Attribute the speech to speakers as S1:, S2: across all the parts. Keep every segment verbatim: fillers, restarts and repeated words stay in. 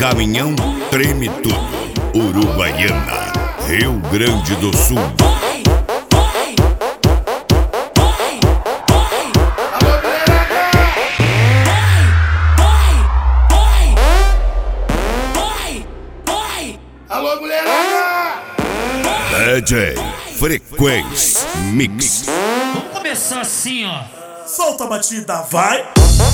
S1: Caminhão treme tudo. Uruguaiana, Rio Grande do Sul.
S2: Alô, mulherada!
S1: D J Frequência Mix.
S3: Vamos começar assim, ó.
S4: Solta a batida, vai!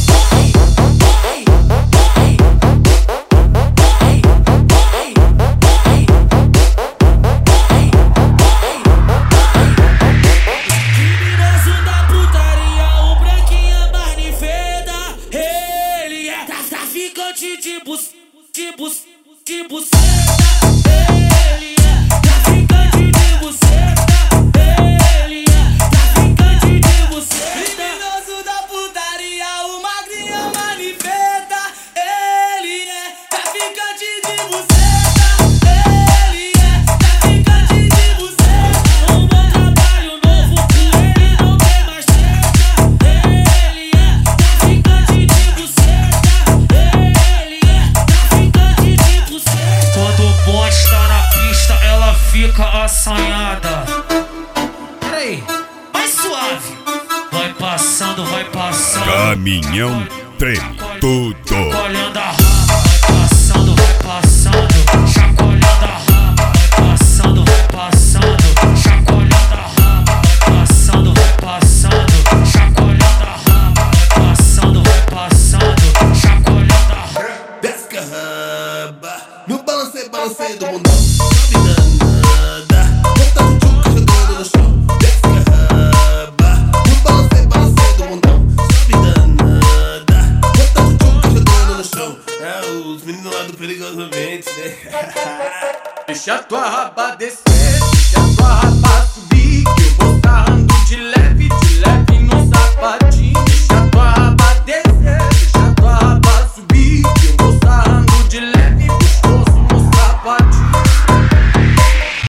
S3: Criminoso da putaria, o branquinho marnifeda. Ele é traficante de bus, de bus, de buceta. Ele é traficante de buceta. Ele é traficante de buceta. Criminoso da putaria, o magrinho manifesta. Ele é traficante de buceta. Ele é traficante de buceta. Um bom trabalho novo, com ele não tem mais treta. Ele é traficante de buceta. Ele é traficante de buceta. Quando o bonde tá na pista, ela fica assanhada. Peraí, mais suave. Vai passando, vai passando.
S1: Caminhão treme tudo.
S3: Chacoalhando a raba, vai passando, vai passando. Chacoalhando a raba, vai passando, vai passando. Chacoalhando a raba, vai passando, vai passando. Chacoalhando a raba, vai passando, vai passando. Chacoalhando a raba.
S2: Desce com a raba no balancei, balancei do mundão. Sobe danada, bota o tchuca jogando no chão. Desce com a raba no balancei, balancei do mundão. Sobe danada, bota o tchuca jogando no chão. É os meninos lá do Perigosamente, né?
S5: Deixa tua raba descer, deixa tua raba